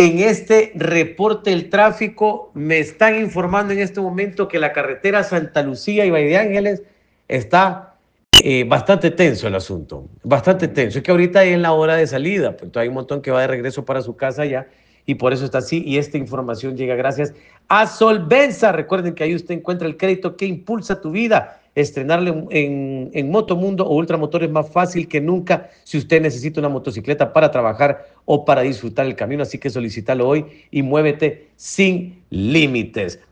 En este reporte del tráfico me están informando en este momento que la carretera Santa Lucía y Valle de Ángeles está bastante tenso el asunto, bastante tenso. Es que ahorita es en la hora de salida, pues hay un montón que va de regreso para su casa ya y por eso está así. Y esta información llega gracias a Solvenza. Recuerden que ahí usted encuentra el crédito que impulsa tu vida. Estrenarle en Motomundo o Ultramotor es más fácil que nunca si usted necesita una motocicleta para trabajar o para disfrutar el camino. Así que solicítalo hoy y muévete sin límites.